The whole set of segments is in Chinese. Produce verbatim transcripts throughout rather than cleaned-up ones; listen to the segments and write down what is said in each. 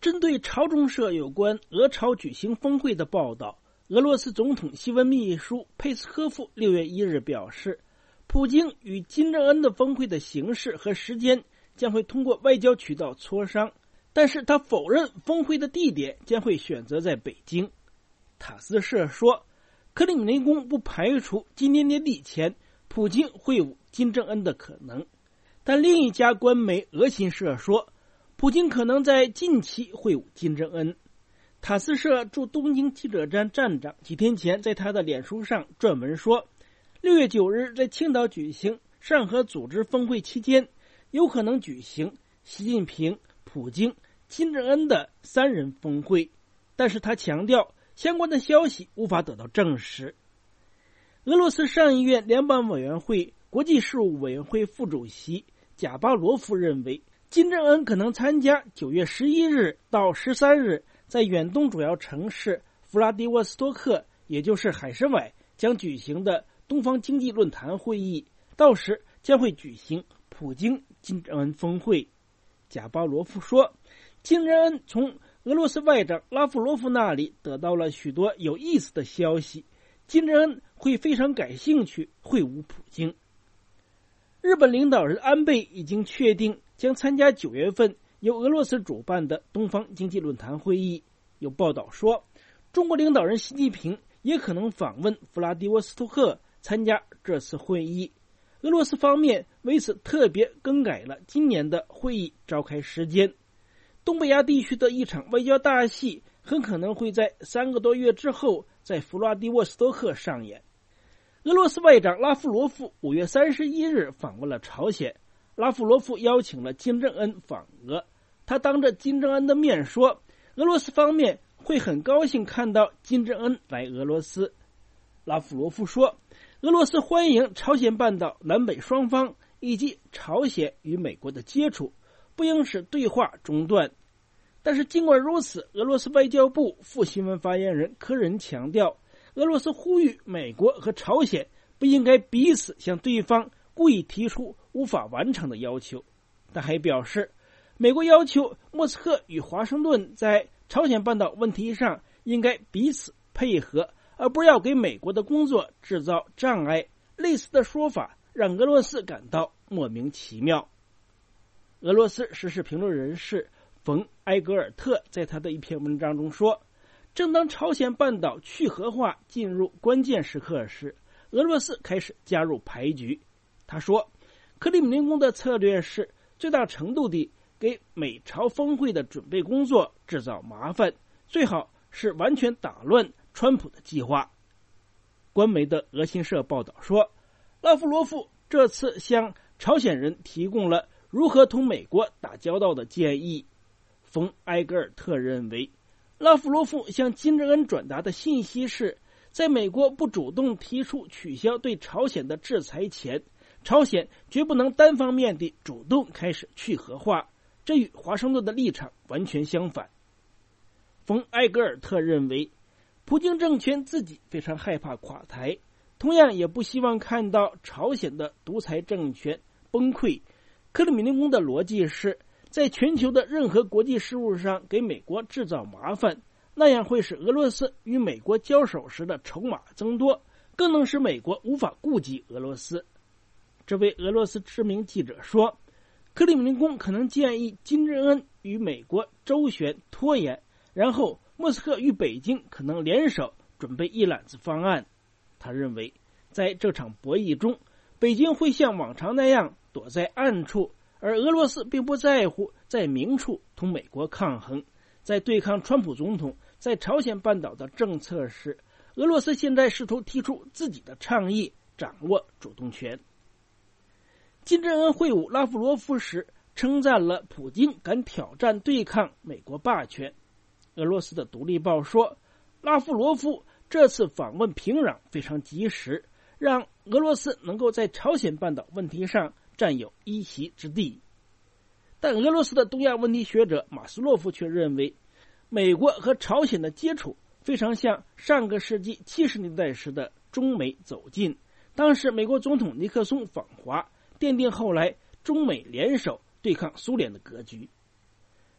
针对朝中社有关俄朝举行峰会的报道，俄罗斯总统新闻秘书佩斯科夫六月一日表示，普京与金正恩的峰会的形式和时间将会通过外交渠道磋商，但是他否认峰会的地点将会选择在北京。塔斯社说，克里姆林宫不排除今年年底前普京会晤金正恩的可能，但另一家官媒俄新社说，普京可能在近期会晤金正恩。塔斯社驻东京记者站站长几天前在他的脸书上撰文说，六月九日在青岛举行上合组织峰会期间，有可能举行习近平、普京、金正恩的三人峰会，但是他强调相关的消息无法得到证实。俄罗斯上议院联邦委员会国际事务委员会副主席贾巴罗夫认为，金正恩可能参加九月十一日到十三日在远东主要城市弗拉迪沃斯托克，也就是海参崴将举行的东方经济论坛会议，到时将会举行普京金正恩峰会。贾巴罗夫说，金正恩从俄罗斯外长拉夫罗夫那里得到了许多有意思的消息，金正恩会非常感兴趣会晤普京。日本领导人安倍已经确定将参加九月份由俄罗斯主办的东方经济论坛会议。有报道说，中国领导人习近平也可能访问弗拉迪沃斯托克参加这次会议。俄罗斯方面为此特别更改了今年的会议召开时间。东北亚地区的一场外交大戏很可能会在三个多月之后在弗拉迪沃斯托克上演。俄罗斯外长拉夫罗夫五月三十一日访问了朝鲜，拉夫罗夫邀请了金正恩访俄，他当着金正恩的面说，俄罗斯方面会很高兴看到金正恩来俄罗斯。拉夫罗夫说，俄罗斯欢迎朝鲜半岛南北双方以及朝鲜与美国的接触，不应使对话中断。但是尽管如此，俄罗斯外交部副新闻发言人科仁强调，俄罗斯呼吁美国和朝鲜不应该彼此向对方故意提出无法完成的要求。他还表示，美国要求莫斯科与华盛顿在朝鲜半岛问题上应该彼此配合，而不要给美国的工作制造障碍。类似的说法让俄罗斯感到莫名其妙。俄罗斯时事评论人士冯·埃格尔特在他的一篇文章中说，正当朝鲜半岛去核化进入关键时刻时，俄罗斯开始加入牌局。他说，克里姆林宫的策略是最大程度地给美朝峰会的准备工作制造麻烦，最好是完全打乱川普的计划。官媒的俄新社报道说，拉夫罗夫这次向朝鲜人提供了如何同美国打交道的建议。冯·埃格尔特认为，拉夫罗夫向金正恩转达的信息是，在美国不主动提出取消对朝鲜的制裁前，朝鲜绝不能单方面地主动开始去核化，这与华盛顿的立场完全相反。冯·埃格尔特认为，普京政权自己非常害怕垮台，同样也不希望看到朝鲜的独裁政权崩溃。克里姆林宫的逻辑是，在全球的任何国际事务上给美国制造麻烦，那样会使俄罗斯与美国交手时的筹码增多，更能使美国无法顾及俄罗斯。这位俄罗斯知名记者说，克里姆林宫可能建议金正恩与美国周旋拖延，然后莫斯科与北京可能联手准备一揽子方案。他认为，在这场博弈中，北京会像往常那样躲在暗处，而俄罗斯并不在乎在明处同美国抗衡。在对抗川普总统在朝鲜半岛的政策时，俄罗斯现在试图提出自己的倡议，掌握主动权。金正恩会晤拉夫罗夫时称赞了普京敢挑战对抗美国霸权。俄罗斯的独立报说，拉夫罗夫这次访问平壤非常及时，让俄罗斯能够在朝鲜半岛问题上占有一席之地。但俄罗斯的东亚问题学者马斯洛夫却认为，美国和朝鲜的接触非常像上个世纪七十年代时的中美走近，当时美国总统尼克松访华，奠定后来中美联手对抗苏联的格局。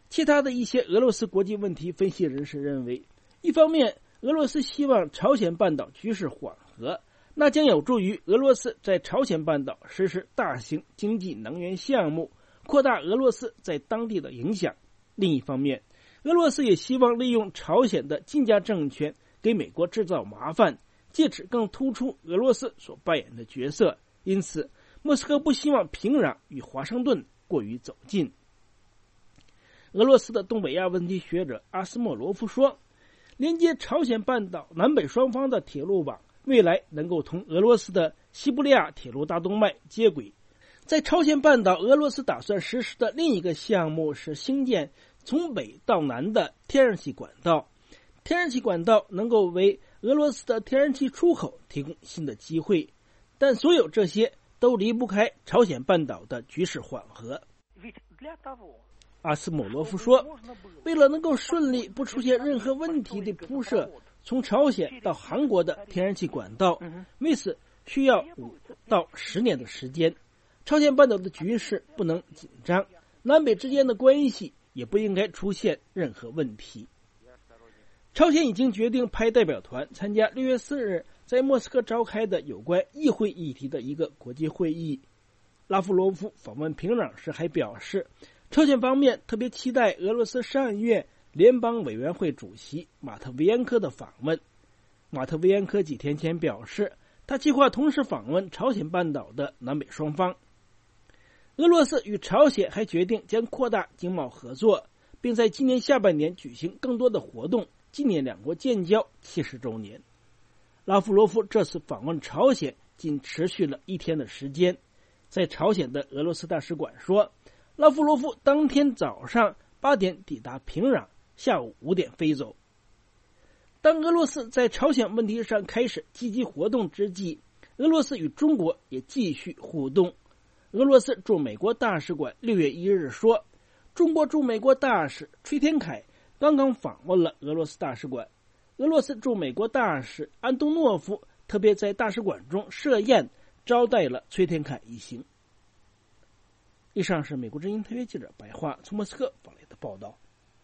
其他的一些俄罗斯国际问题分析人士认为，一方面，俄罗斯希望朝鲜半岛局势缓和，那将有助于俄罗斯在朝鲜半岛实施大型经济能源项目，扩大俄罗斯在当地的影响。另一方面，俄罗斯也希望利用朝鲜的金家政权给美国制造麻烦，借此更突出俄罗斯所扮演的角色。因此，莫斯科不希望平壤与华盛顿过于走近。俄罗斯的东北亚问题学者阿斯莫罗夫说，连接朝鲜半岛南北双方的铁路网未来能够同俄罗斯的西伯利亚铁路大动脉接轨。在朝鲜半岛，俄罗斯打算实施的另一个项目是兴建从北到南的天然气管道。天然气管道能够为俄罗斯的天然气出口提供新的机会，但所有这些都离不开朝鲜半岛的局势缓和。阿斯莫罗夫说，为了能够顺利不出现任何问题地铺设从朝鲜到韩国的天然气管道，为此需要五到十年的时间。朝鲜半岛的局势不能紧张，南北之间的关系也不应该出现任何问题。朝鲜已经决定派代表团参加六月四日在莫斯科召开的有关议会议题的一个国际会议。拉夫罗夫访问平壤时还表示，朝鲜方面特别期待俄罗斯上院联邦委员会主席马特维延科的访问。马特维延科几天前表示，他计划同时访问朝鲜半岛的南北双方。俄罗斯与朝鲜还决定将扩大经贸合作，并在今年下半年举行更多的活动，纪念两国建交七十周年。拉夫罗夫这次访问朝鲜仅持续了一天的时间。在朝鲜的俄罗斯大使馆说，拉夫罗夫当天早上八点抵达平壤，下午五点飞走。当俄罗斯在朝鲜问题上开始积极活动之际，俄罗斯与中国也继续互动。俄罗斯驻美国大使馆六月一日说，中国驻美国大使崔天凯刚刚访问了俄罗斯大使馆。俄罗斯驻美国大使安东诺夫特别在大使馆中设宴招待了崔天凯一行。以上是美国之音特约记者白桦从莫斯科发来的报道。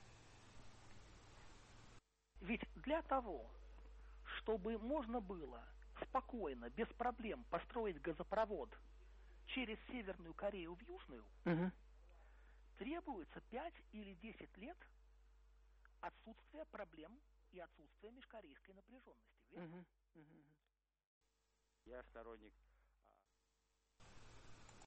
Ведь для того, чтобы можно было спокойно, без проблем построить газопровод через Северную Корею в Южную, uh-huh. требуется пять или десять лет отсутствия проблем и отсутствия межкорейской напряженности. Uh-huh. Uh-huh. Я сторонник